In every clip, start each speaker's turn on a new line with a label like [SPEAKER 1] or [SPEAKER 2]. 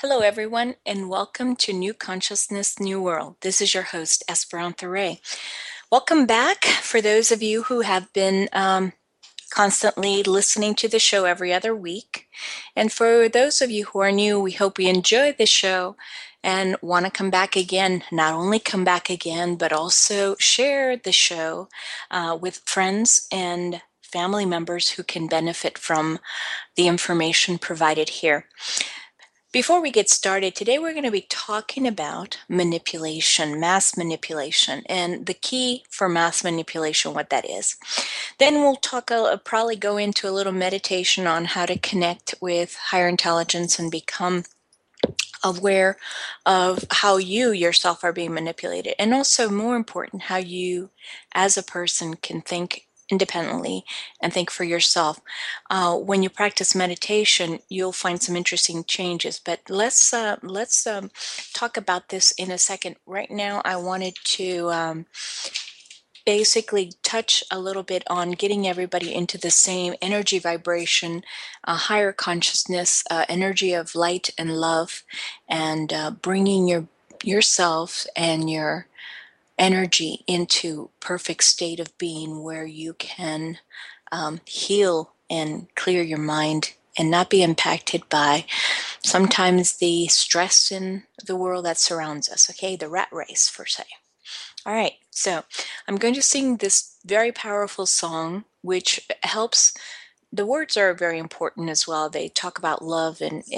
[SPEAKER 1] Hello, everyone, and welcome to New Consciousness, New World. This is your host, Esperanza Ray. Welcome back for those of you who have been constantly listening to the show every other week. And for those of you who are new, we hope you enjoy the show and want to come back again. Not only come back again, but also share the show with friends and family members who can benefit from the information provided here. Before we get started, today we're going to be talking about manipulation, mass manipulation, and the key for mass manipulation, what that is. Then we'll probably go into a little meditation on how to connect with higher intelligence and become aware of how you yourself are being manipulated. And also, more important, how you as a person can think independently and think for yourself. When you practice meditation, you'll find some interesting changes. But let's talk about this in a second. Right now, I wanted to basically touch a little bit on getting everybody into the same energy vibration, higher consciousness, energy of light and love, and bringing yourself and your energy into perfect state of being where you can heal and clear your mind and not be impacted by sometimes the stress in the world that surrounds us, okay? The rat race, per se. All right, so I'm going to sing this very powerful song, which helps. The words are very important as well. They talk about love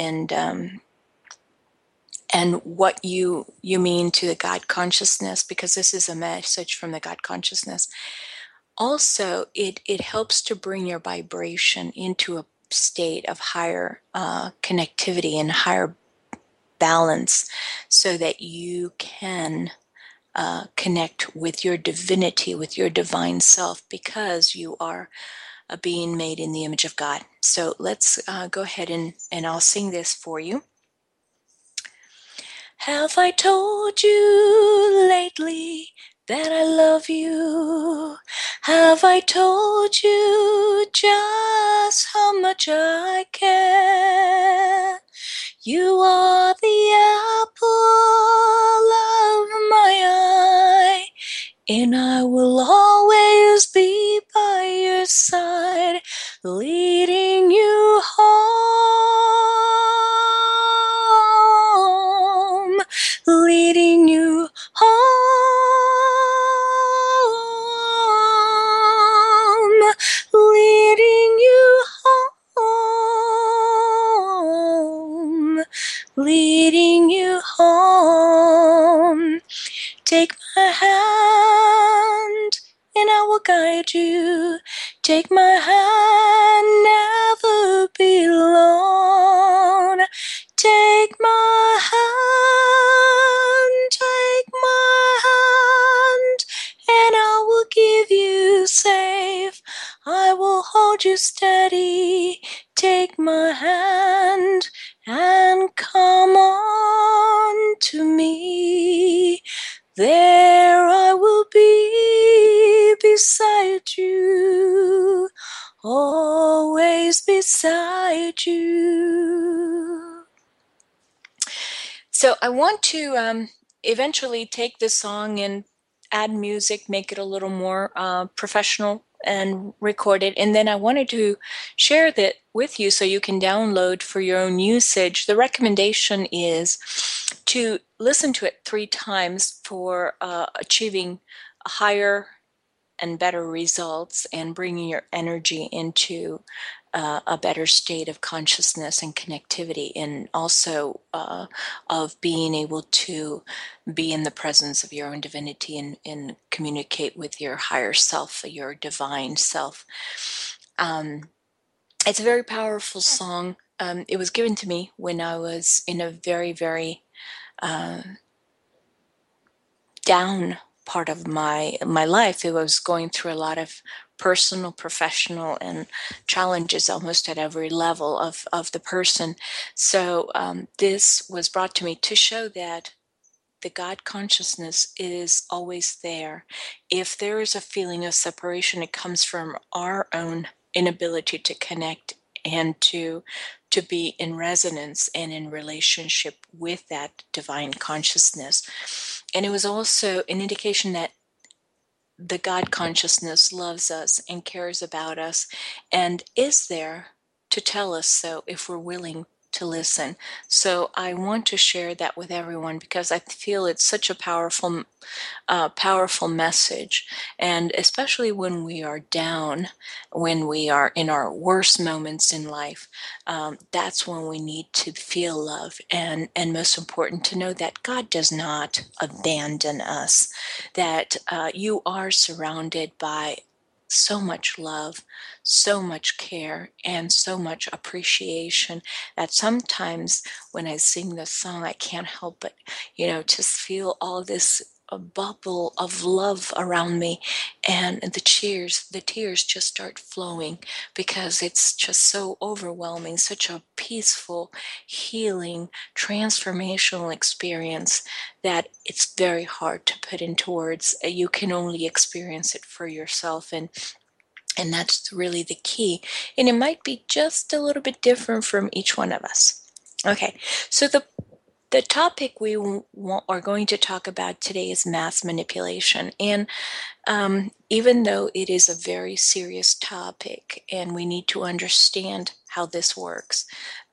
[SPEAKER 1] and what you mean to the God consciousness, because this is a message from the God consciousness. Also, it helps to bring your vibration into a state of higher connectivity and higher balance, so that you can connect with your divinity, with your divine self, because you are a being made in the image of God. So let's go ahead and I'll sing this for you. Have I told you lately that I love you? Have I told you just how much I care? You are the apple of my eye, and I will always be by your side, leading you home, leading you home, leading you home, leading you home. Take my hand and I will guide you. Take my hand, never be alone. Take my hand, and I will give you safe. I will hold you steady. Take my hand and come on to me. There I will be beside you, always beside you. So I want to eventually take this song and add music, make it a little more professional and record it. And then I wanted to share that with you so you can download for your own usage. The recommendation is to listen to it 3 times for achieving higher and better results and bringing your energy into a better state of consciousness and connectivity, and also of being able to be in the presence of your own divinity and communicate with your higher self, your divine self. It's a very powerful song. It was given to me when I was in a very, very down part of my life. It was going through a lot of personal, professional, and challenges almost at every level of the person. So this was brought to me to show that the God consciousness is always there. If there is a feeling of separation, it comes from our own inability to connect and to to be in resonance and in relationship with that divine consciousness. And it was also an indication that the God consciousness loves us and cares about us and is there to tell us so if we're willing to listen. So I want to share that with everyone because I feel it's such a powerful message. And especially when we are down, when we are in our worst moments in life, that's when we need to feel love. And most important, to know that God does not abandon us, that you are surrounded by so much love, so much care, and so much appreciation that sometimes when I sing this song, I can't help but, just feel all this a bubble of love around me, and the tears just start flowing because it's just so overwhelming, such a peaceful, healing, transformational experience that it's very hard to put into words. You can only experience it for yourself, and that's really the key. And it might be just a little bit different from each one of us. Okay, so the topic we are going to talk about today is mass manipulation. And even though it is a very serious topic and we need to understand how this works,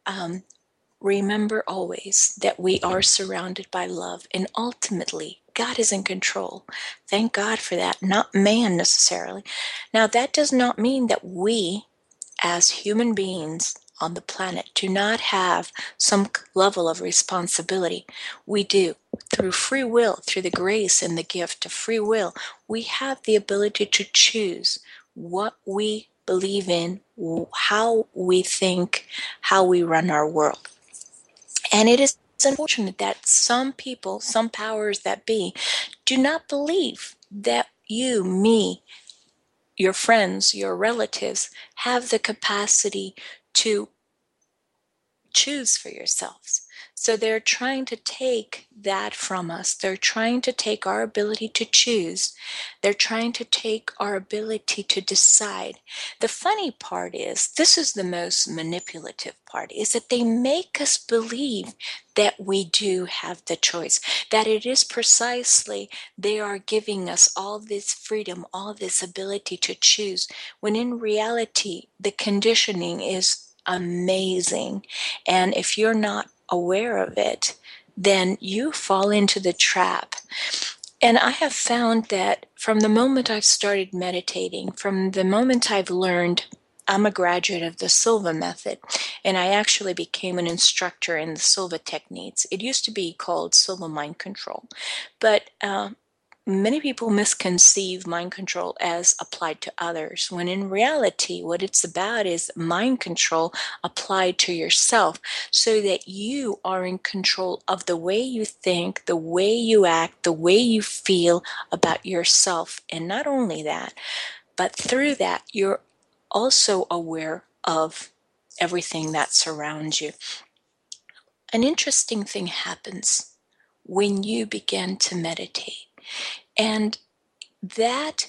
[SPEAKER 1] remember always that we are surrounded by love, and ultimately God is in control. Thank God for that, not man necessarily. Now, that does not mean that we, as human beings on the planet, do not have some level of responsibility. We do. Through free will, through the grace and the gift of free will, we have the ability to choose what we believe in, how we think, how we run our world. And it is unfortunate that some people, some powers that be, do not believe that you, me, your friends, your relatives have the capacity to choose for yourselves. So they're trying to take that from us. They're trying to take our ability to choose. They're trying to take our ability to decide. The funny part is, this is the most manipulative part, is that they make us believe that we do have the choice, that it is precisely they are giving us all this freedom, all this ability to choose, when in reality, the conditioning is amazing. And if you're not aware of it, then you fall into the trap. And I have found that from the moment I've started meditating, from the moment I've learned, I'm a graduate of the Silva method, and I actually became an instructor in the Silva techniques. It used to be called Silva Mind Control, but many people misconceive mind control as applied to others, when in reality, what it's about is mind control applied to yourself, so that you are in control of the way you think, the way you act, the way you feel about yourself. And not only that, but through that, you're also aware of everything that surrounds you. An interesting thing happens when you begin to meditate. And that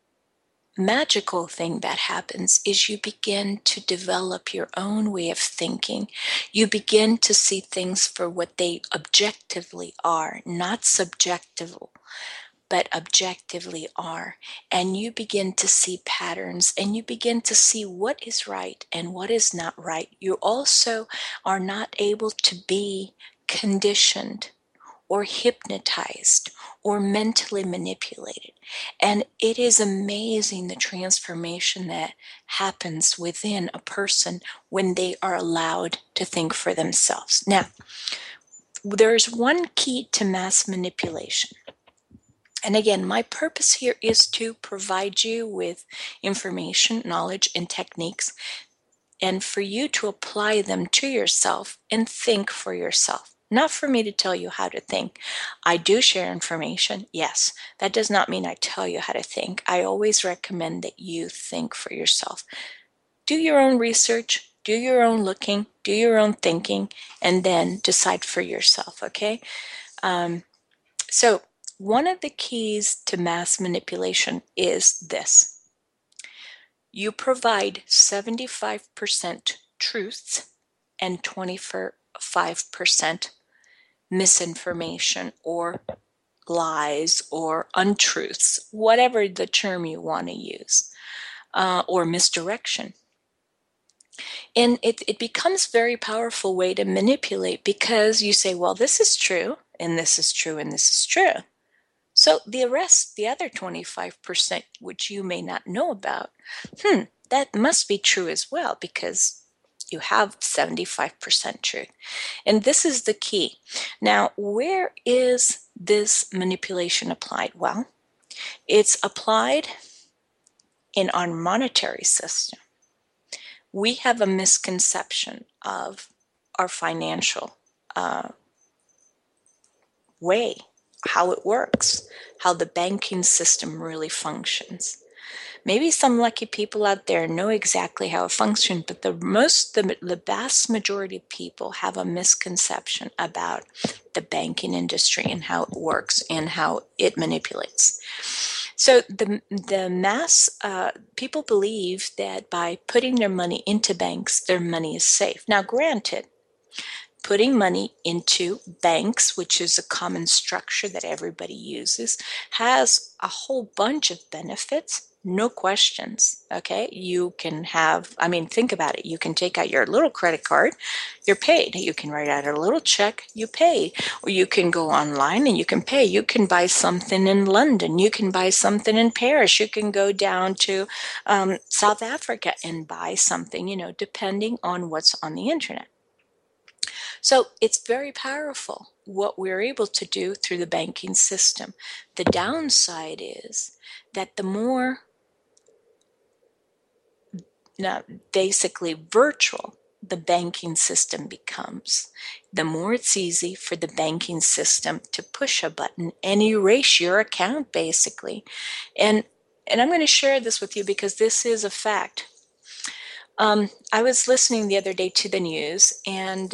[SPEAKER 1] magical thing that happens is you begin to develop your own way of thinking. You begin to see things for what they objectively are, not subjective, but objectively are. And you begin to see patterns, and you begin to see what is right and what is not right. You also are not able to be conditioned or hypnotized or mentally manipulated. And it is amazing the transformation that happens within a person when they are allowed to think for themselves. Now, there's one key to mass manipulation. And again, my purpose here is to provide you with information, knowledge, and techniques, and for you to apply them to yourself and think for yourself. Not for me to tell you how to think. I do share information, yes. That does not mean I tell you how to think. I always recommend that you think for yourself. Do your own research, do your own looking, do your own thinking, and then decide for yourself, okay? So one of the keys to mass manipulation is this. You provide 75% truth and 25% misinformation or lies or untruths, whatever the term you want to use, or misdirection. And it becomes a very powerful way to manipulate, because you say, well, this is true, and this is true, and this is true. So the rest, the other 25%, which you may not know about, that must be true as well, because you have 75% truth. And this is the key. Now, where is this manipulation applied? Well, it's applied in our monetary system. We have a misconception of our financial way, how it works, how the banking system really functions. Maybe some lucky people out there know exactly how it functions, but the vast majority of people have a misconception about the banking industry and how it works and how it manipulates. So the mass people believe that by putting their money into banks, their money is safe. Now, granted, putting money into banks, which is a common structure that everybody uses, has a whole bunch of benefits, no questions. Okay, you can have, I mean, think about it. You can take out your little credit card, you're paid. You can write out a little check, you pay. Or you can go online and you can pay. You can buy something in London, you can buy something in Paris, you can go down to South Africa and buy something, depending on what's on the internet. So it's very powerful what we're able to do through the banking system. The downside is that the more basically virtual the banking system becomes, the more it's easy for the banking system to push a button and erase your account, basically. And I'm going to share this with you because this is a fact. I was listening the other day to the news, and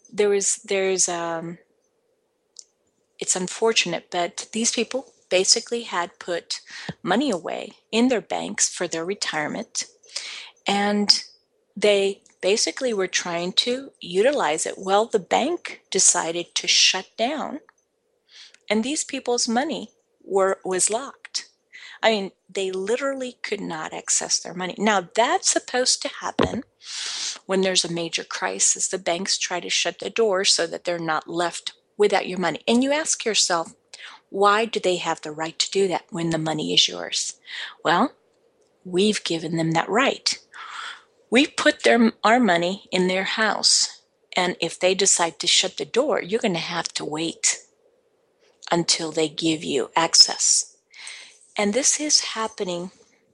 [SPEAKER 1] it's unfortunate, but these people basically had put money away in their banks for their retirement, and they basically were trying to utilize it. Well, the bank decided to shut down, and these people's money was locked. I mean, they literally could not access their money. Now, that's supposed to happen when there's a major crisis. The banks try to shut the door so that they're not left without your money. And you ask yourself, why do they have the right to do that when the money is yours? Well, we've given them that right. We put our money in their house, and if they decide to shut the door, you're going to have to wait until they give you access. And this is happening,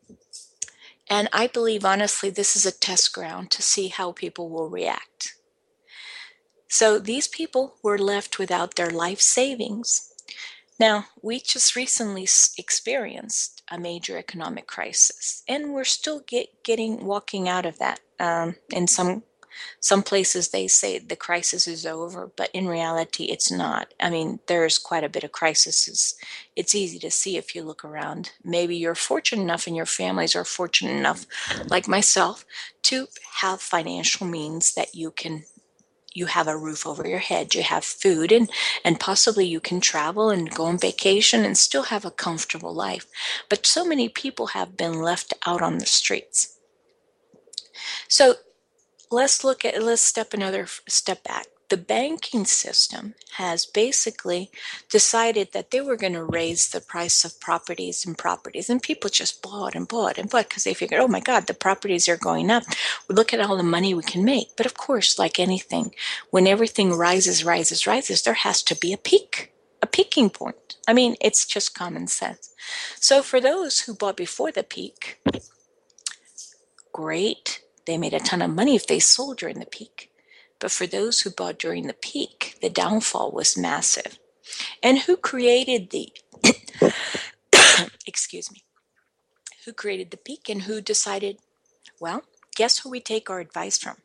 [SPEAKER 1] and I believe, honestly, this is a test ground to see how people will react. So these people were left without their life savings. Now, we just recently experienced a major economic crisis, and we're still walking out of that. In some places, they say the crisis is over, but in reality, it's not. I mean, there's quite a bit of crises. It's easy to see if you look around. Maybe you're fortunate enough, and your families are fortunate enough, like myself, to have financial means that you have a roof over your head, you have food, and possibly you can travel and go on vacation and still have a comfortable life. But so many people have been left out on the streets. So let's step another step back. The banking system has basically decided that they were going to raise the price of properties, and people just bought and bought and bought because they figured, oh my God, the properties are going up. Look at all the money we can make. But of course, like anything, when everything rises, there has to be a peaking point. I mean, it's just common sense. So for those who bought before the peak, great. They made a ton of money if they sold during the peak. But for those who bought during the peak, the downfall was massive. And who created the excuse me, who created the peak and who decided? Well, guess who we take our advice from?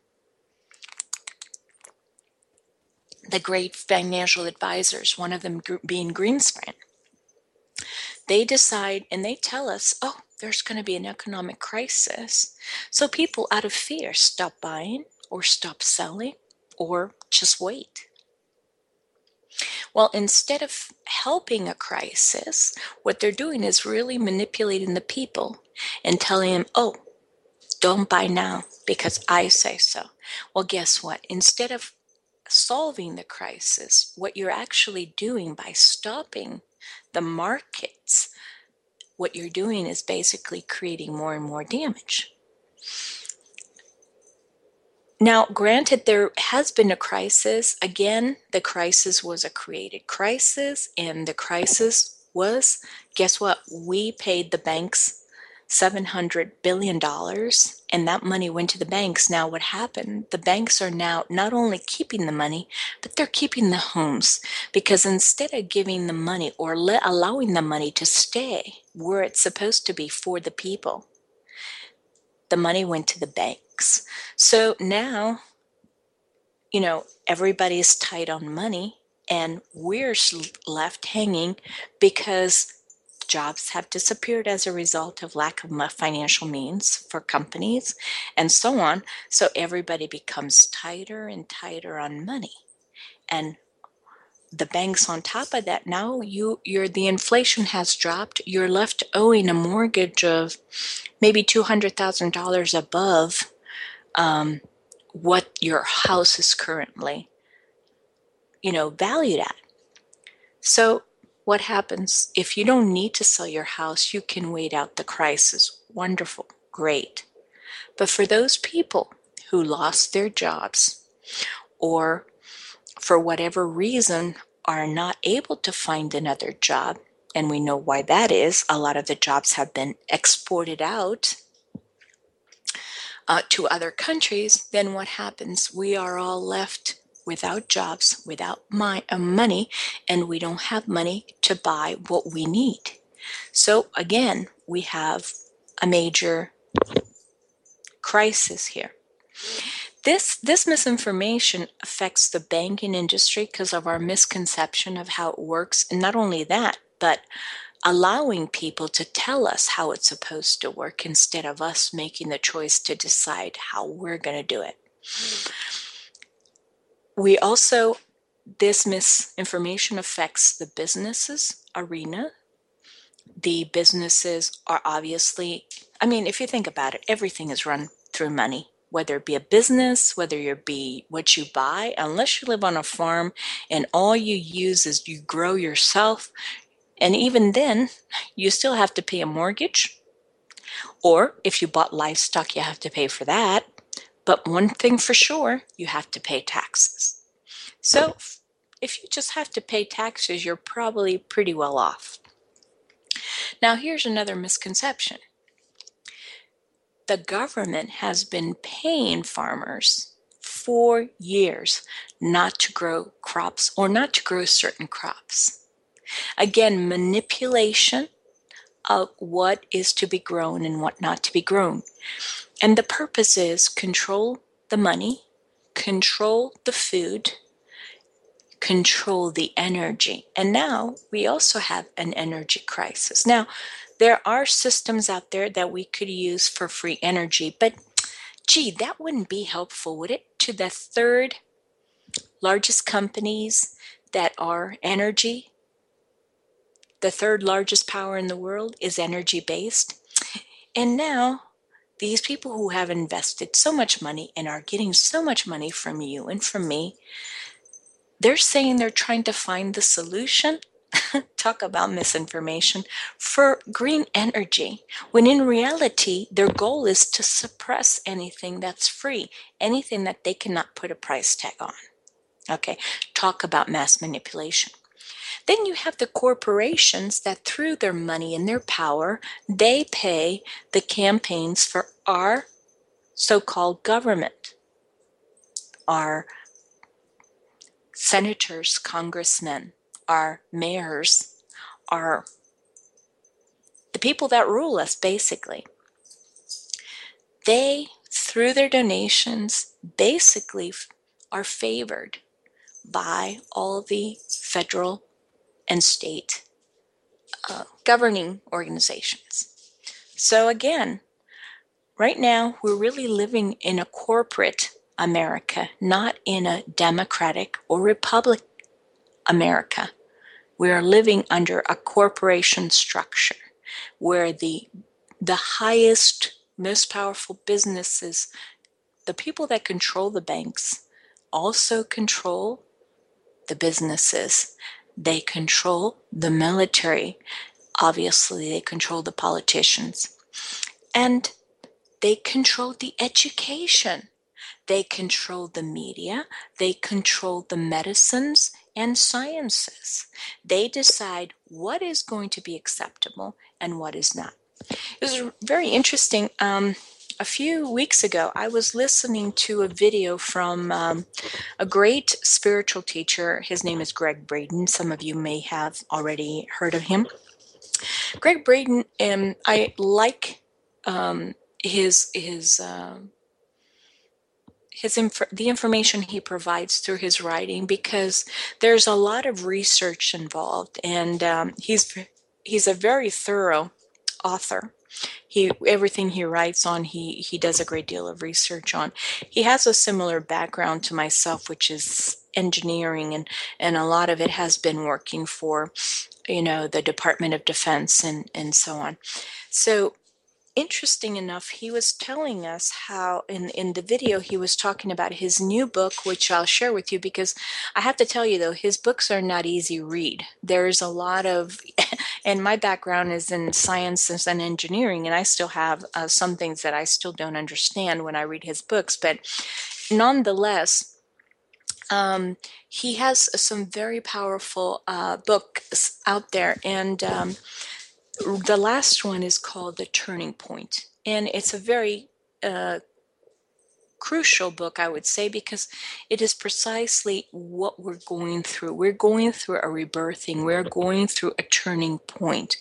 [SPEAKER 1] The great financial advisors, one of them being Greenspan. They decide and they tell us, oh, there's going to be an economic crisis. So people, out of fear, stop buying or stop selling or just wait. Well, instead of helping a crisis, what they're doing is really manipulating the people and telling them, oh, don't buy now because I say so. Well, guess what? Instead of solving the crisis, what you're actually doing by stopping the markets, what you're doing is basically creating more and more damage. Now, granted, there has been a crisis. Again, the crisis was a created crisis, and the crisis was, guess what? We paid the banks $700 billion, and that money went to the banks. Now, what happened? The banks are now not only keeping the money, but they're keeping the homes, because instead of giving the money or allowing the money to stay where it's supposed to be for the people, the money went to the banks. So now, everybody's tight on money, and we're left hanging because jobs have disappeared as a result of lack of financial means for companies and so on. So everybody becomes tighter and tighter on money. And the banks on top of that, now the inflation has dropped. You're left owing a mortgage of maybe $200,000 above what your house is currently, valued at. So what happens if you don't need to sell your house? You can wait out the crisis. Wonderful, great. But for those people who lost their jobs or for whatever reason are not able to find another job, and we know why that is, a lot of the jobs have been exported out to other countries, then what happens? We are all left without jobs, without money, and we don't have money to buy what we need. So again, we have a major crisis here. This misinformation affects the banking industry because of our misconception of how it works. And not only that, but allowing people to tell us how it's supposed to work instead of us making the choice to decide how we're going to do it. This misinformation affects the businesses arena. The businesses are obviously, if you think about it, everything is run through money, whether it be a business, whether it be what you buy, unless you live on a farm and all you use is you grow yourself. And even then, you still have to pay a mortgage. Or if you bought livestock, you have to pay for that. But one thing for sure, you have to pay taxes. So if you just have to pay taxes, you're probably pretty well off. Now, here's another misconception. The government has been paying farmers for years not to grow crops or not to grow certain crops. Again, manipulation of what is to be grown and what not to be grown. And the purpose is control the money, control the food, control the energy. And now we also have an energy crisis. Now, there are systems out there that we could use for free energy, but gee, that wouldn't be helpful, would it? To the third largest companies that are energy, the third largest power in the world is energy based. And now these people who have invested so much money and are getting so much money from you and from me, they're saying they're trying to find the solution. Talk about misinformation for green energy, when in reality, their goal is to suppress anything that's free, anything that they cannot put a price tag on. Okay, talk about mass manipulation. Then you have the corporations that through their money and their power, they pay the campaigns for our so-called government, our senators, congressmen, our mayors, our the people that rule us, basically. They, through their donations, basically are favored by all the federal and state governing organizations. So again, right now we're really living in a corporate America, not in a democratic or republic America. We are living under a corporation structure where the highest, most powerful businesses, the people that control the banks, also control the businesses. They control the military. Obviously, they control the politicians. And they control the education. They control the media. They control the medicines and sciences. They decide what is going to be acceptable and what is not. It was very interesting. A few weeks ago, I was listening to a video from a great spiritual teacher. His name is Gregg Braden. Some of you may have already heard of him. Gregg Braden, I like the information he provides through his writing, because there's a lot of research involved, and he's a very thorough author. Everything he writes on, he does a great deal of research on. He has a similar background to myself, which is engineering, and a lot of it has been working for, the Department of Defense and so on. So interesting enough, he was telling us how in the video he was talking about his new book, which I'll share with you, because I have to tell you though, his books are not easy read. There's a lot of, and my background is in sciences and engineering, and I still have some things that I still don't understand when I read his books, but nonetheless, he has some very powerful books out there, and the last one is called The Turning Point, and it's a very crucial book, I would say, because it is precisely what we're going through. We're going through a rebirthing. We're going through a turning point.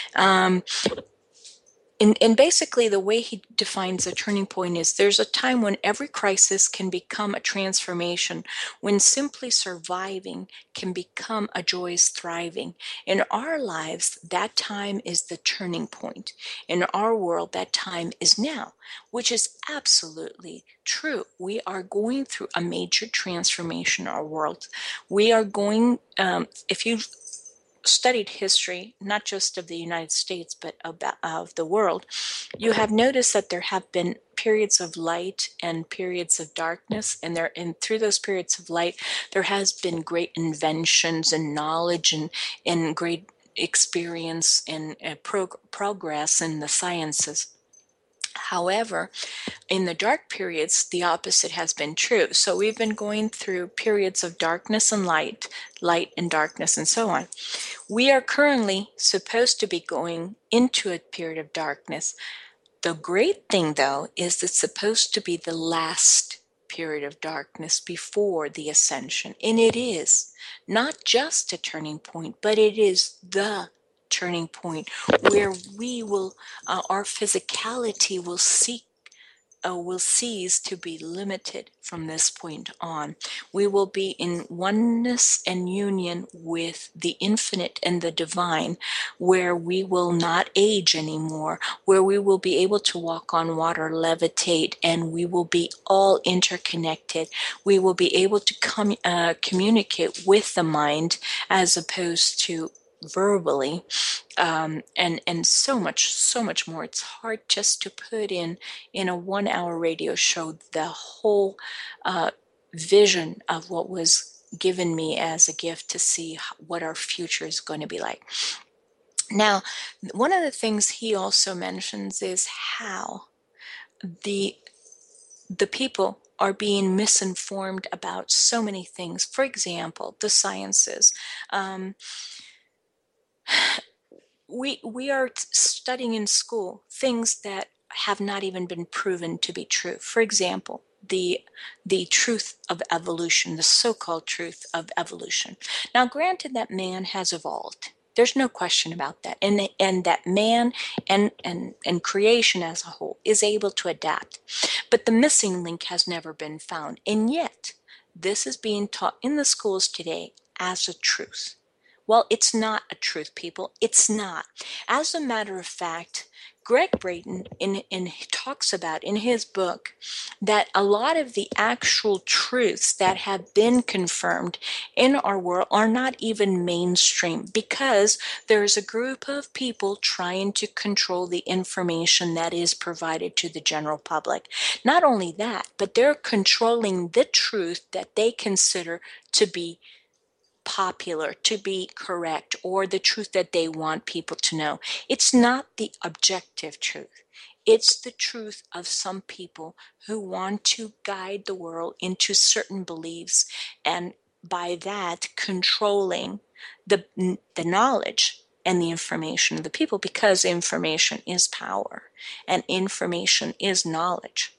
[SPEAKER 1] And basically, the way he defines a turning point is there's a time when every crisis can become a transformation, when simply surviving can become a joyous thriving. In our lives, that time is the turning point. In our world, that time is now, which is absolutely true. We are going through a major transformation in our world. We are going, if you studied history, not just of the United States, but of the world, you have noticed that there have been periods of light and periods of darkness, and through those periods of light, there has been great inventions and knowledge and great experience and progress in the sciences. However, in the dark periods, the opposite has been true. So we've been going through periods of darkness and light, light and darkness, and so on. We are currently supposed to be going into a period of darkness. The great thing, though, is it's supposed to be the last period of darkness before the ascension. And it is not just a turning point, but it is the turning point where we will, our physicality will cease to be limited from this point on. We will be in oneness and union with the infinite and the divine, where we will not age anymore, where we will be able to walk on water, levitate, and we will be all interconnected. We will be able to communicate with the mind as opposed to verbally, and so much more. It's hard just to put in a 1 hour radio show the whole vision of what was given me as a gift to see what our future is going to be like. Now, one of the things he also mentions is how the people are being misinformed about so many things. For example, the sciences. We are studying in school things that have not even been proven to be true. For example, the truth of evolution, the so-called truth of evolution. Now, granted that man has evolved. There's no question about that. And that man and creation as a whole is able to adapt. But the missing link has never been found. And yet, this is being taught in the schools today as a truth. Well, it's not a truth, people. It's not. As a matter of fact, Greg Braden talks about in his book that a lot of the actual truths that have been confirmed in our world are not even mainstream because there's a group of people trying to control the information that is provided to the general public. Not only that, but they're controlling the truth that they consider to be popular, to be correct, or the truth that they want people to know. It's not the objective truth. It's the truth of some people who want to guide the world into certain beliefs, and by that controlling the knowledge and the information of the people, because information is power and information is knowledge.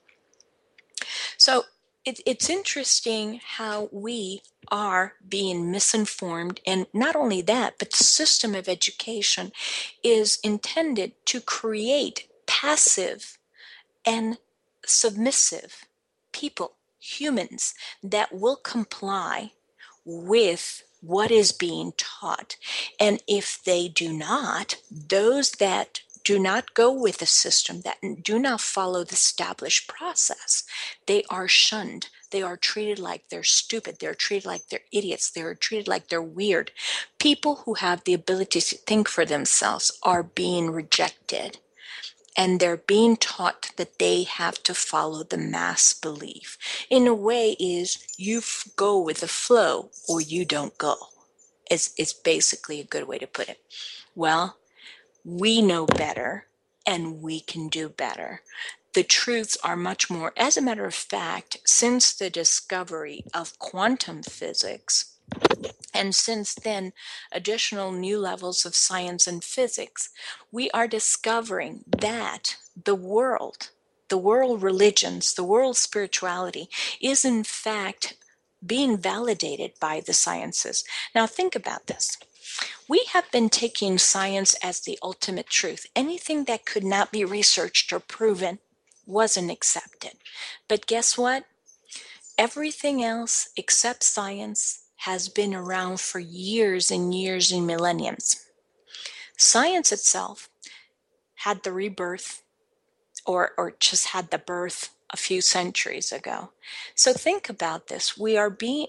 [SPEAKER 1] So it's interesting how we are being misinformed. And not only that, but the system of education is intended to create passive and submissive people, humans that will comply with what is being taught. And if they do not, those that do not go with the system, that do not follow the established process, they are shunned. They are treated like they're stupid. They're treated like they're idiots. They're treated like they're weird. People who have the ability to think for themselves are being rejected. And they're being taught that they have to follow the mass belief. In a way, is you go with the flow or you don't go. It's basically a good way to put it. Well, we know better and we can do better. The truths are much more, as a matter of fact, since the discovery of quantum physics, and since then, additional new levels of science and physics, we are discovering that the world religions, the world spirituality is in fact being validated by the sciences. Now, think about this. We have been taking science as the ultimate truth. Anything that could not be researched or proven wasn't accepted. But guess what? Everything else except science has been around for years and years and millenniums. Science itself had the rebirth or just had the birth a few centuries ago. So think about this. We are being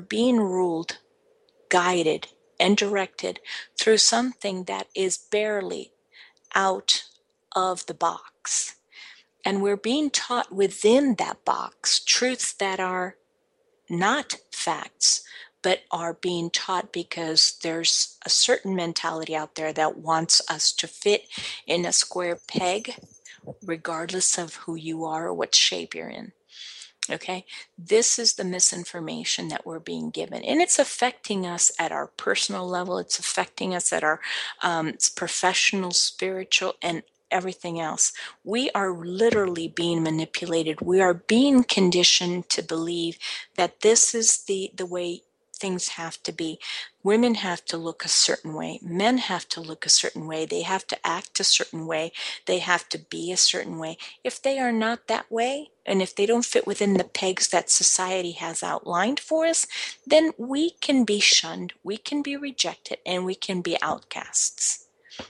[SPEAKER 1] ruled, guided, and directed through something that is barely out of the box. And we're being taught within that box truths that are not facts, but are being taught because there's a certain mentality out there that wants us to fit in a square peg, regardless of who you are or what shape you're in. Okay, this is the misinformation that we're being given, and it's affecting us at our personal level. It's affecting us at our professional, spiritual, and everything else. We are literally being manipulated. We are being conditioned to believe that this is the way things have to be. Women have to look a certain way. Men have to look a certain way. They have to act a certain way. They have to be a certain way. If they are not that way, and if they don't fit within the pegs that society has outlined for us, then we can be shunned, we can be rejected, and we can be outcasts.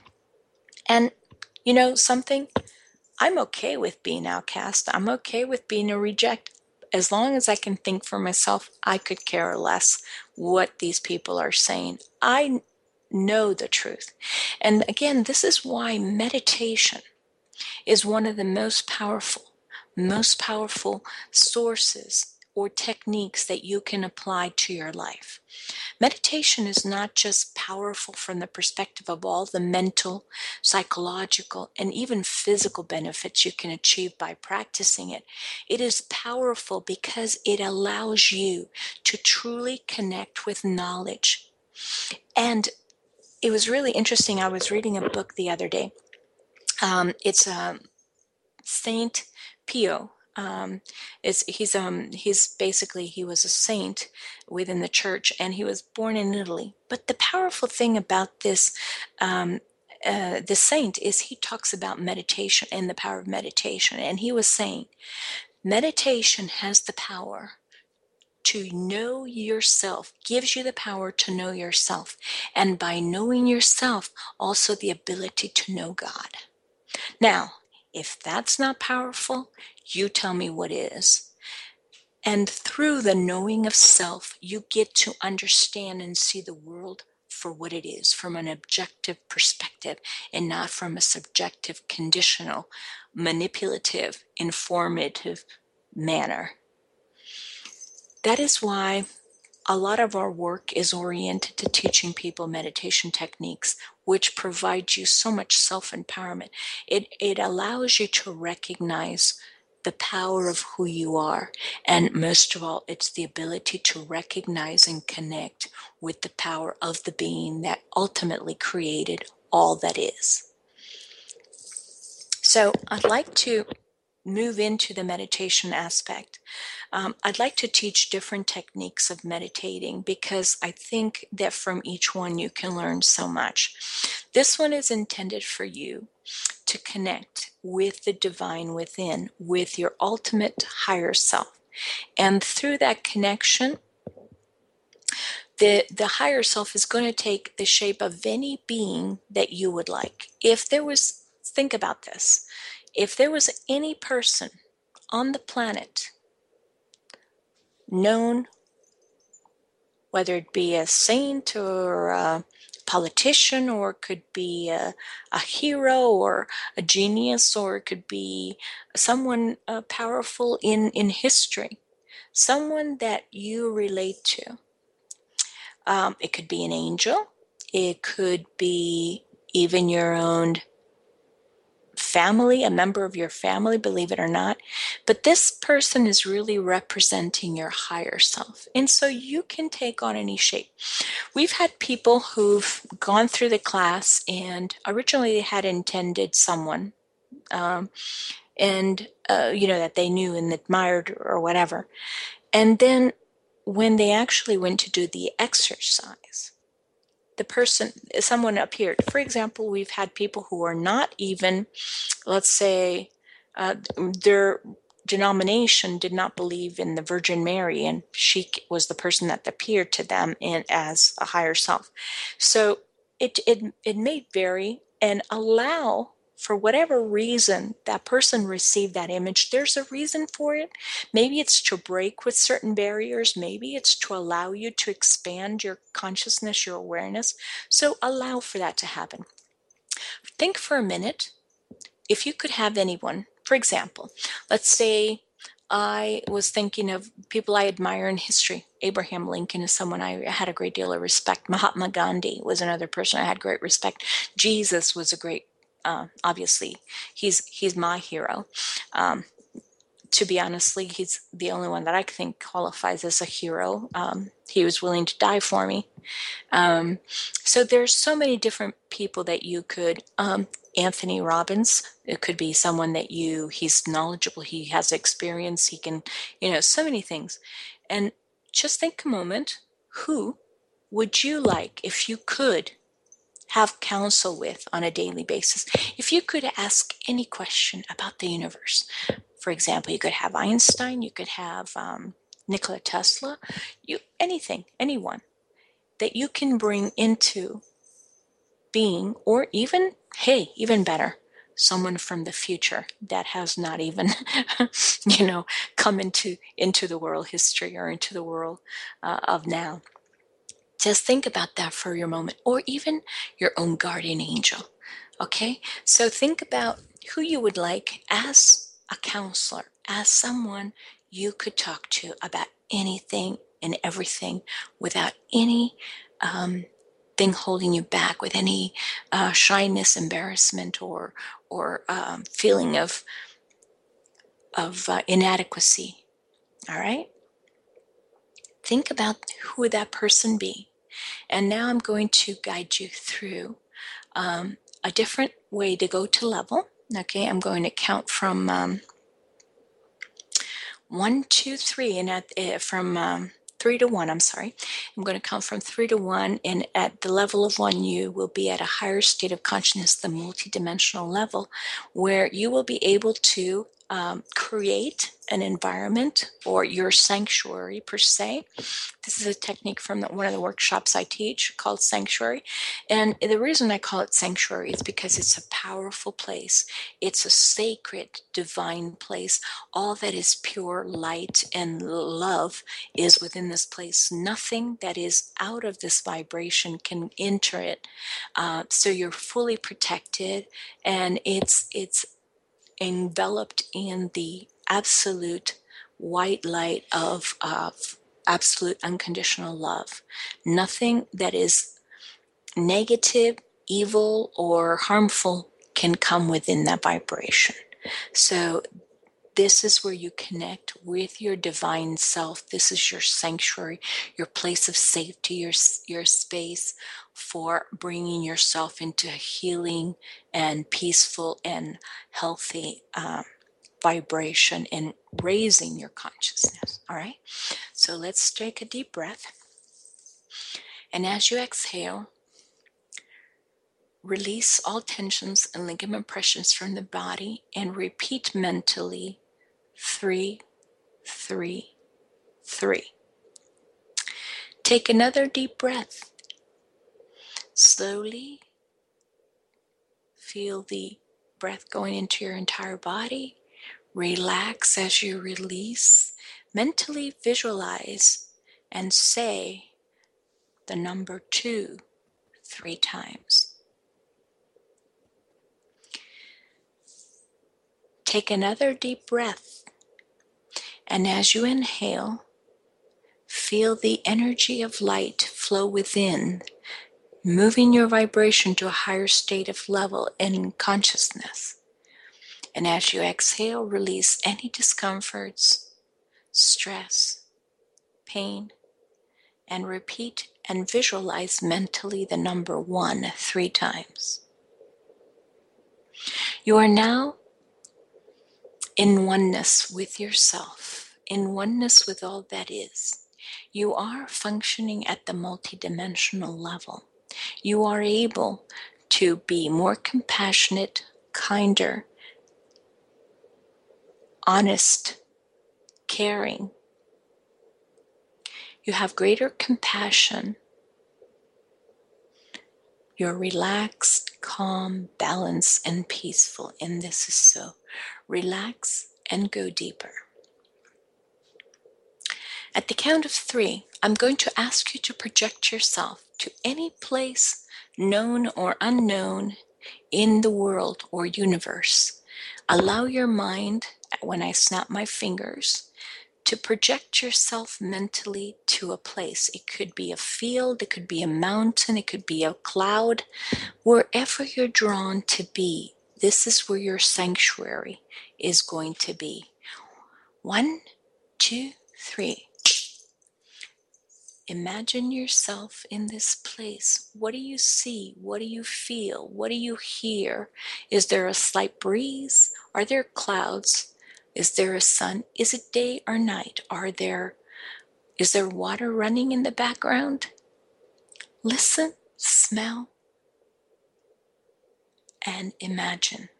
[SPEAKER 1] And you know something? I'm okay with being outcast. I'm okay with being a reject. As long as I can think for myself, I could care less what these people are saying. I know the truth. And again, this is why meditation is one of the most powerful sources or techniques that you can apply to your life. Meditation is not just powerful from the perspective of all the mental, psychological, and even physical benefits you can achieve by practicing it. It is powerful because it allows you to truly connect with knowledge. And it was really interesting. I was reading a book the other day. It's Saint Pio. He's basically, he was a saint within the church, and he was born in Italy. But the powerful thing about this saint is he talks about meditation and the power of meditation. And he was saying, meditation has the power to know yourself gives you the power to know yourself. And by knowing yourself, also the ability to know God. Now, if that's not powerful, you tell me what is. And through the knowing of self, you get to understand and see the world for what it is, from an objective perspective, and not from a subjective, conditional, manipulative, informative manner. That is why a lot of our work is oriented to teaching people meditation techniques, which provide you so much self-empowerment. It allows you to recognize the power of who you are. And most of all, it's the ability to recognize and connect with the power of the being that ultimately created all that is. So I'd like to move into the meditation aspect. I'd like to teach different techniques of meditating because I think that from each one you can learn so much. This one is intended for you to connect with the divine within, with your ultimate higher self. And through that connection, the higher self is going to take the shape of any being that you would like. Think about this. If there was any person on the planet known, whether it be a saint or a politician, or it could be a hero or a genius, or it could be someone powerful in history, someone that you relate to. It could be an angel. It could be even your own family, a member of your family, believe it or not. But this person is really representing your higher self. And so you can take on any shape. We've had people who've gone through the class and originally they had intended someone, that they knew and admired or whatever. And then when they actually went to do the exercise, someone appeared. For example, we've had people who are not even, let's say, their denomination did not believe in the Virgin Mary, and she was the person that appeared to them as a higher self. So it may vary and allow, for whatever reason that person received that image, there's a reason for it. Maybe it's to break with certain barriers. Maybe it's to allow you to expand your consciousness, your awareness. So allow for that to happen. Think for a minute, if you could have anyone, for example, let's say I was thinking of people I admire in history. Abraham Lincoln is someone I had a great deal of respect. Mahatma Gandhi was another person I had great respect. Jesus was a great, obviously, he's my hero. To be honestly, he's the only one that I think qualifies as a hero. He was willing to die for me. So there's so many different people that you could, Anthony Robbins, it could be someone that he's knowledgeable, he has experience, he can, so many things. And just think a moment, who would you like, if you could have counsel with on a daily basis? If you could ask any question about the universe, for example, you could have Einstein, you could have Nikola Tesla, anyone that you can bring into being, or even, hey, even better, someone from the future that has not even, come into the world history or into the world of now. Just think about that for your moment, or even your own guardian angel. Okay, so think about who you would like as a counselor, as someone you could talk to about anything and everything without any thing holding you back, with any shyness, embarrassment, or feeling of inadequacy. All right? Think about who would that person be. And now I'm going to guide you through a different way to go to level. Okay, I'm going to count from 1, 2, 3, and from 3 to 1, I'm sorry. I'm going to count from 3 to 1, and at the level of 1, you will be at a higher state of consciousness, the multidimensional level, where you will be able to create an environment or your sanctuary per se. This is a technique from one of the workshops I teach called Sanctuary. And the reason I call it sanctuary is because it's a powerful place. It's a sacred, divine place. All that is pure light and love is within this place. Nothing that is out of this vibration can enter it. So you're fully protected, and it's enveloped in the absolute white light of absolute unconditional love. Nothing that is negative, evil, or harmful can come within that vibration. So this is where you connect with your divine self. This is your sanctuary, your place of safety, your space for bringing yourself into a healing and peaceful and healthy vibration and raising your consciousness. All right, so let's take a deep breath, and as you exhale, release all tensions and ligament pressures from the body and repeat mentally 3, 3, 3. Take another deep breath. Slowly feel the breath going into your entire body. Relax as you release. Mentally visualize and say the number 2 3 times. Take another deep breath, and as you inhale, feel the energy of light flow within, moving your vibration to a higher state of level in consciousness. And as you exhale, release any discomforts, stress, pain, and repeat and visualize mentally the number 1 3 times. You are now in oneness with yourself, in oneness with all that is. You are functioning at the multidimensional level. You are able to be more compassionate, kinder, honest, caring. You have greater compassion. You're relaxed, calm, balanced, and peaceful, and this is so. Relax and go deeper. At the count of 3, I'm going to ask you to project yourself to any place, known or unknown, in the world or universe. Allow your mind, when I snap my fingers, to project yourself mentally to a place. It could be a field, it could be a mountain, it could be a cloud. Wherever you're drawn to be, this is where your sanctuary is going to be. 1, 2, 3. Imagine yourself in this place. What do you see? What do you feel? What do you hear? Is there a slight breeze? Are there clouds? Is there a sun? Is it day or night? Is there water running in the background? Listen, smell, and imagine.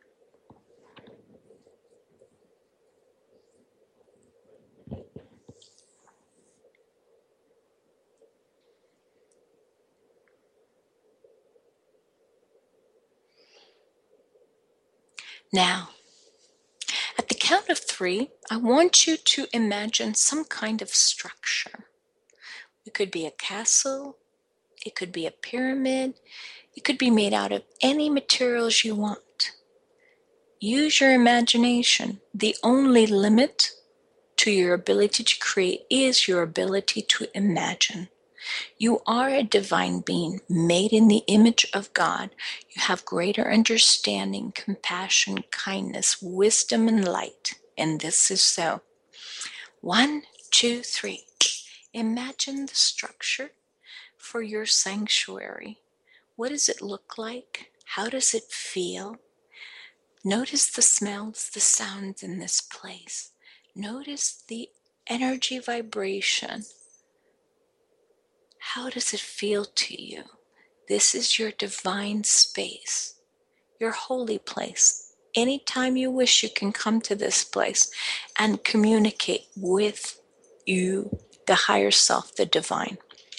[SPEAKER 1] Now, at the count of 3, I want you to imagine some kind of structure. It could be a castle, it could be a pyramid, it could be made out of any materials you want. Use your imagination. The only limit to your ability to create is your ability to imagine. You are a divine being made in the image of God. You have greater understanding, compassion, kindness, wisdom, and light. And this is so. 1, 2, 3. Imagine the structure for your sanctuary. What does it look like? How does it feel? Notice the smells, the sounds in this place. Notice the energy vibration. How does it feel to you? This is your divine space, your holy place. Anytime you wish, you can come to this place and communicate with you, the higher self, the divine.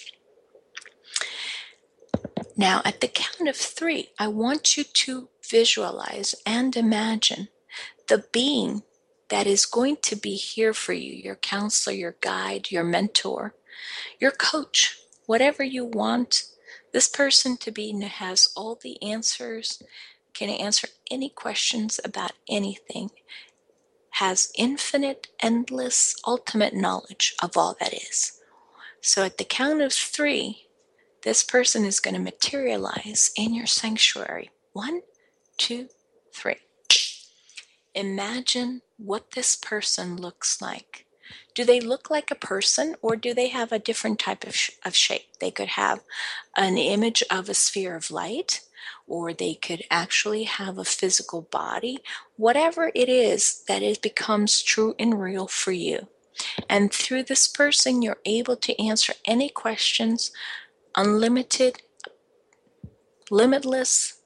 [SPEAKER 1] Now, at the count of 3, I want you to visualize and imagine the being that is going to be here for you, your counselor, your guide, your mentor, your coach, whatever you want this person to be, has all the answers, can answer any questions about anything, has infinite, endless, ultimate knowledge of all that is. So at the count of 3, this person is going to materialize in your sanctuary. 1, 2, 3. Imagine what this person looks like. Do they look like a person, or do they have a different type of shape? They could have an image of a sphere of light, or they could actually have a physical body. Whatever it is that it becomes true and real for you. And through this person, you're able to answer any questions, unlimited, limitless,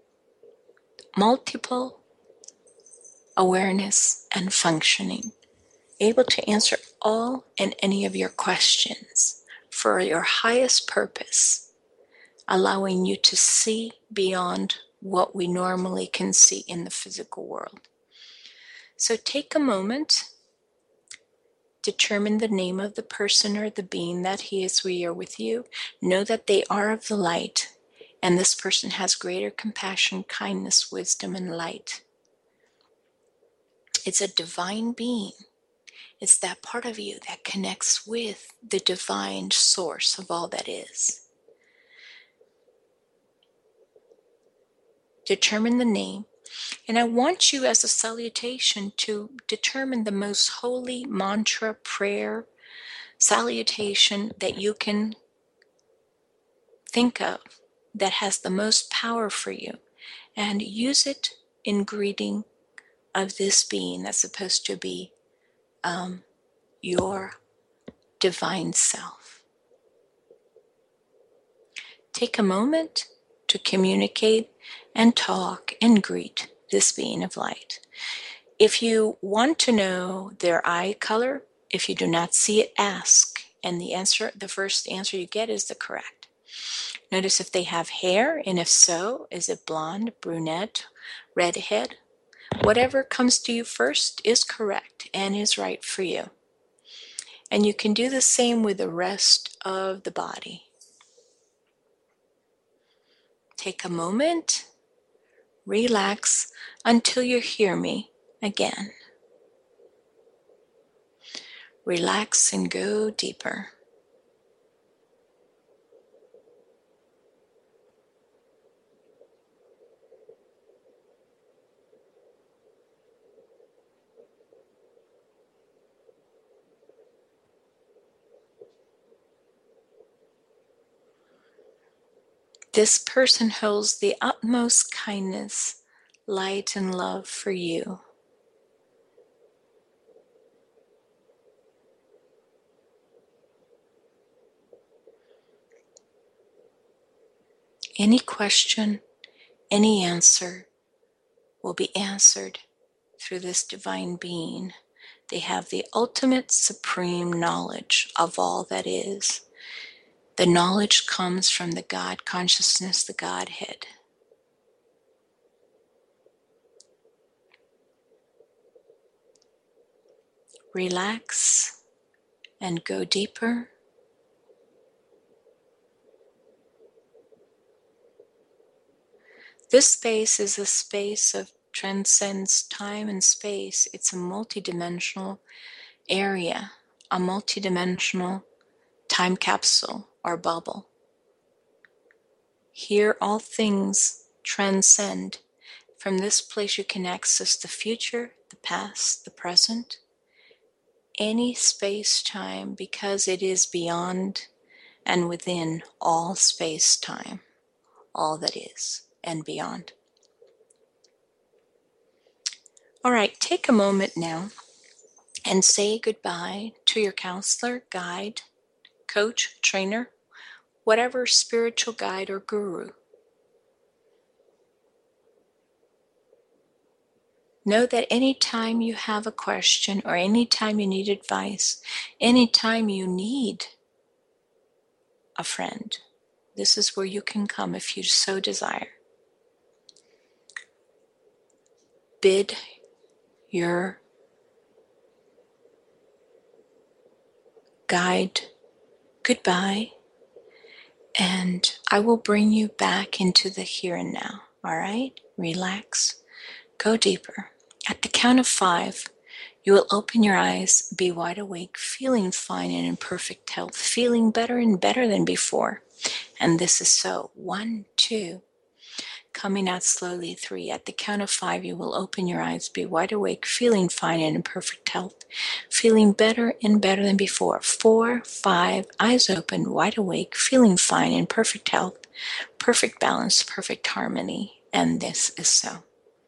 [SPEAKER 1] multiple awareness and functioning, able to answer all and any of your questions for your highest purpose, allowing you to see beyond what we normally can see in the physical world. So take a moment, determine the name of the person or the being that he is we are with you. Know that they are of the light, and this person has greater compassion, kindness, wisdom, and light. It's a divine being. It's that part of you that connects with the divine source of all that is. Determine the name. And I want you, as a salutation, to determine the most holy mantra, prayer, salutation that you can think of that has the most power for you. And use it in greeting of this being that's supposed to be your divine self. Take a moment to communicate and talk and greet this being of light. If you want to know their eye color, if you do not see it, ask. And the first answer you get is the correct. Notice if they have hair, and if so, is it blonde, brunette, redhead? Whatever comes to you first is correct and is right for you. And you can do the same with the rest of the body. Take a moment, relax until you hear me again. Relax and go deeper. This person holds the utmost kindness, light, and love for you. Any question, any answer will be answered through this divine being. They have the ultimate supreme knowledge of all that is. The knowledge comes from the God consciousness, the Godhead. Relax and go deeper. This space is a space of transcends time and space. It's a multidimensional area, a multidimensional time capsule or bubble. Here all things transcend. From this place you can access the future, the past, the present, any space-time, because it is beyond and within all space-time, all that is and beyond. All right, take a moment now and say goodbye to your counselor, guide, coach, trainer, whatever spiritual guide or guru. know that anytime you have a question or anytime you need advice, anytime you need a friend, this is where you can come if you so desire. Bid your guide goodbye, and I will bring you back into the here and now. All right? Relax. Go deeper. At the count of 5, you will open your eyes, be wide awake, feeling fine and in perfect health, feeling better and better than before. And this is so. 1, 2. Coming out slowly, 3. At the count of 5, you will open your eyes, be wide awake, feeling fine and in perfect health, feeling better and better than before. 4, 5, eyes open, wide awake, feeling fine and perfect health, perfect balance, perfect harmony. And this is so.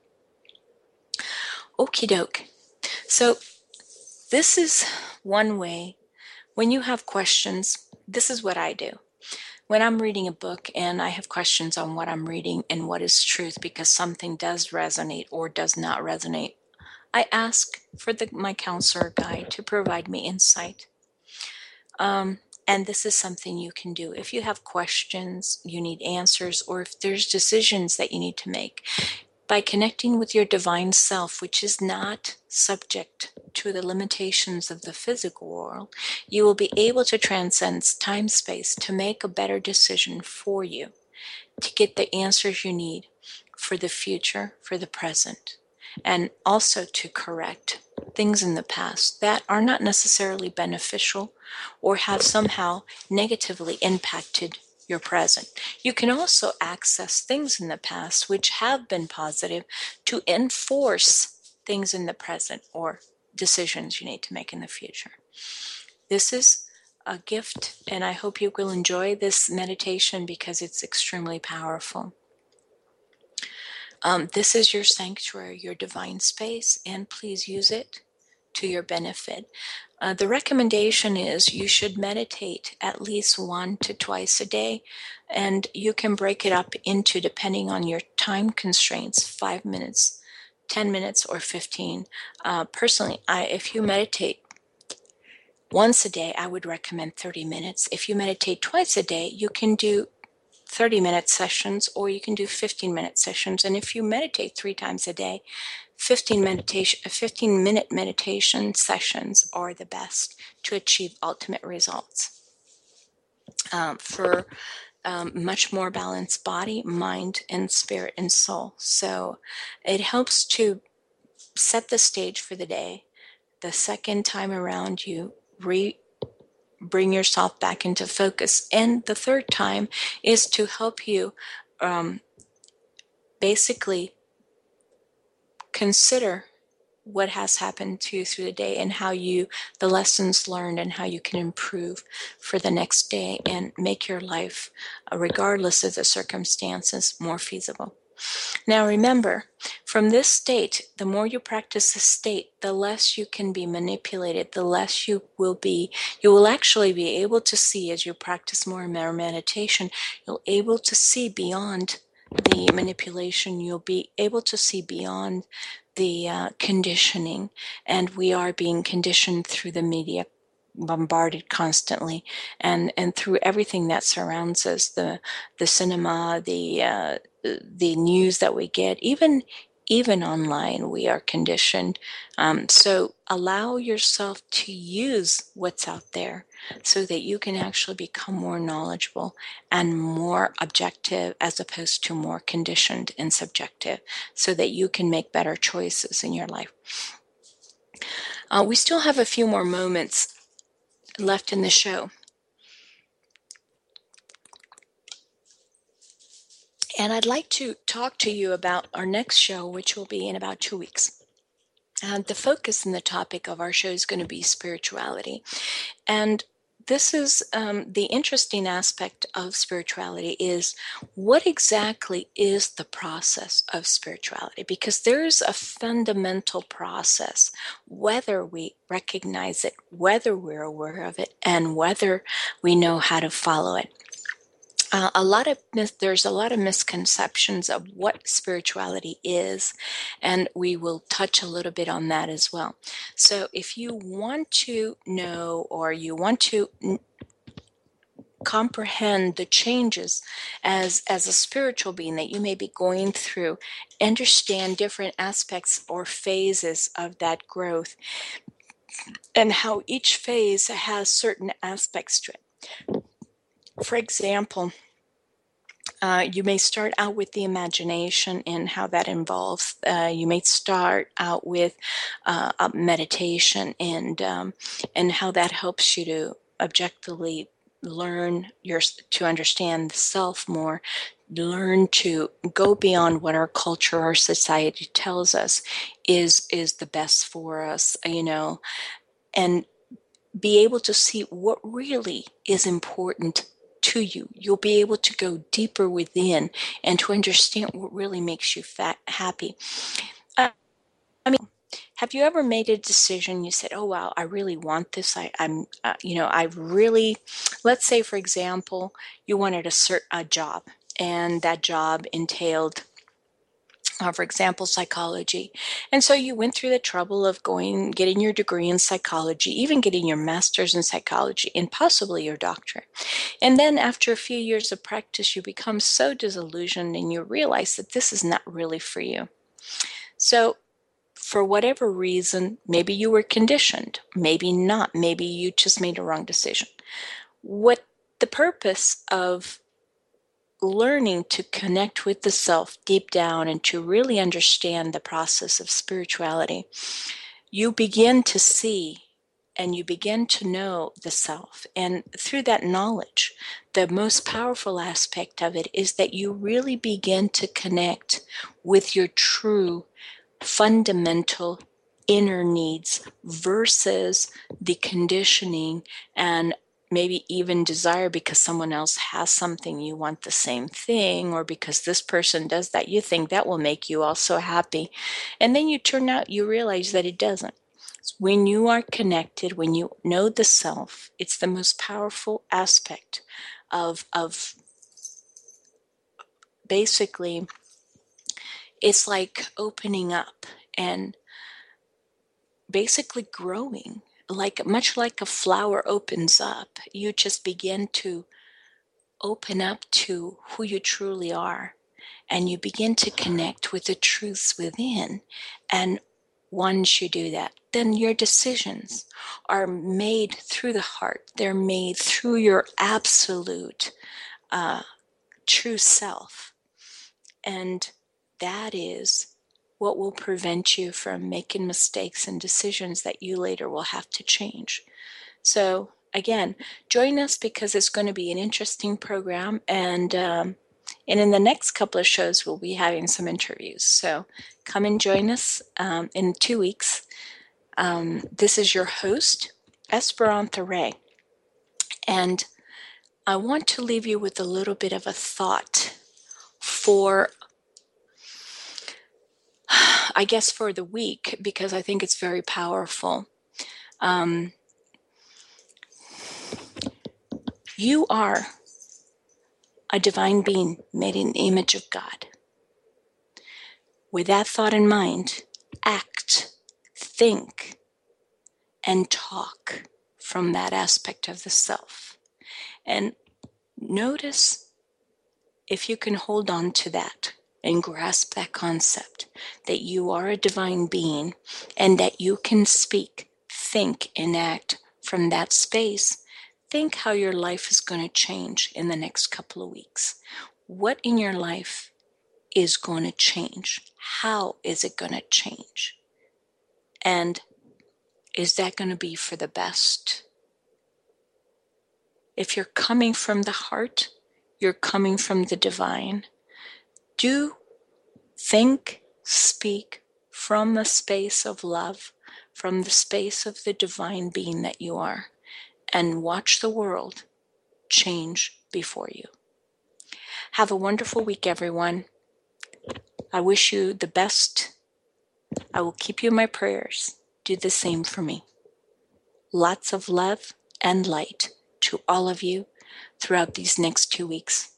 [SPEAKER 1] Okie doke. So this is one way. When you have questions, this is what I do. When I'm reading a book and I have questions on what I'm reading and what is truth because something does resonate or does not resonate, I ask for my counselor guide to provide me insight. And this is something you can do. If you have questions, you need answers, or if there's decisions that you need to make, by connecting with your divine self, which is not subject to the limitations of the physical world, you will be able to transcend time-space to make a better decision for you, to get the answers you need for the future, for the present, and also to correct things in the past that are not necessarily beneficial or have somehow negatively impacted your present. You can also access things in the past which have been positive to enforce things in the present or decisions you need to make in the future. This is a gift, and I hope you will enjoy this meditation because it's extremely powerful. This is your sanctuary, your divine space, and please use it to your benefit. The recommendation is you should meditate at least 1 to 2 a day, and you can break it up into, depending on your time constraints, 5 minutes, 10 minutes, or 15. Personally, if you meditate once a day, I would recommend 30 minutes. If you meditate twice a day, you can do 30-minute sessions, or you can do 15-minute sessions. And if you meditate 3 times a day, 15-minute meditation sessions are the best to achieve ultimate results for much more balanced body, mind, and spirit and soul. So it helps to set the stage for the day. The second time around, you bring yourself back into focus. And the third time is to help you basically consider what has happened to you through the day and how the lessons learned and how you can improve for the next day and make your life, regardless of the circumstances, more feasible. Now remember, from this state, the more you practice this state, the less you can be manipulated, the less you will actually be able to see, as you practice more and more meditation, you'll be able to see beyond the manipulation, you'll be able to see beyond the conditioning, and we are being conditioned through the media, bombarded constantly, and through everything that surrounds us, the cinema, the news that we get, even online, we are conditioned. So allow yourself to use what's out there so that you can actually become more knowledgeable and more objective, as opposed to more conditioned and subjective, so that you can make better choices in your life. We still have a few more moments left in the show. And I'd like to talk to you about our next show, which will be in about 2 weeks. The focus and the topic of our show is going to be spirituality. And this is the interesting aspect of spirituality is, what exactly is the process of spirituality? Because there's a fundamental process, whether we recognize it, whether we're aware of it, and whether we know how to follow it. there's a lot of misconceptions of what spirituality is, and we will touch a little bit on that as well. So if you want to know, or you want to comprehend the changes as a spiritual being that you may be going through, understand different aspects or phases of that growth, and how each phase has certain aspects to it. For example, you may start out with the imagination and how that involves. You may start out with meditation and how that helps you to objectively learn to understand the self more, learn to go beyond what our culture or society tells us is the best for us, and be able to see what really is important to you. You'll be able to go deeper within and to understand what really makes you happy. Have you ever made a decision? You said, "Oh wow, I really want this. I really." Let's say, for example, you wanted a job, and that job entailed, for example, psychology. And so you went through the trouble of getting your degree in psychology, even getting your master's in psychology, and possibly your doctorate. And then after a few years of practice, you become so disillusioned and you realize that this is not really for you. So for whatever reason, maybe you were conditioned, maybe not, maybe you just made a wrong decision. What the purpose of learning to connect with the self deep down and to really understand the process of spirituality, you begin to see and you begin to know the self. And through that knowledge, the most powerful aspect of it is that you really begin to connect with your true fundamental inner needs versus the conditioning and maybe even desire because someone else has something, you want the same thing, or because this person does that, you think that will make you also happy. And then you realize that it doesn't. When you are connected, when you know the self, it's the most powerful aspect of basically, it's like opening up and basically growing, much like a flower opens up. You just begin to open up to who you truly are, and you begin to connect with the truths within. And once you do that, then your decisions are made through the heart. They're made through your absolute true self. And that is what will prevent you from making mistakes and decisions that you later will have to change. So again, join us because it's going to be an interesting program, and in the next couple of shows we'll be having some interviews. So come and join us in 2 weeks. This is your host, Esperanza Ray, and I want to leave you with a little bit of a thought for the week, because I think it's very powerful. You are a divine being made in the image of God. With that thought in mind, act, think, and talk from that aspect of the self. And notice if you can hold on to that and grasp that concept that you are a divine being and that you can speak, think, and act from that space. Think how your life is going to change in the next couple of weeks. What in your life is going to change? How is it going to change? And is that going to be for the best? If you're coming from the heart, you're coming from the divine. Do think, speak from the space of love, from the space of the divine being that you are, and watch the world change before you. Have a wonderful week, everyone. I wish you the best. I will keep you in my prayers. Do the same for me. Lots of love and light to all of you throughout these next 2 weeks.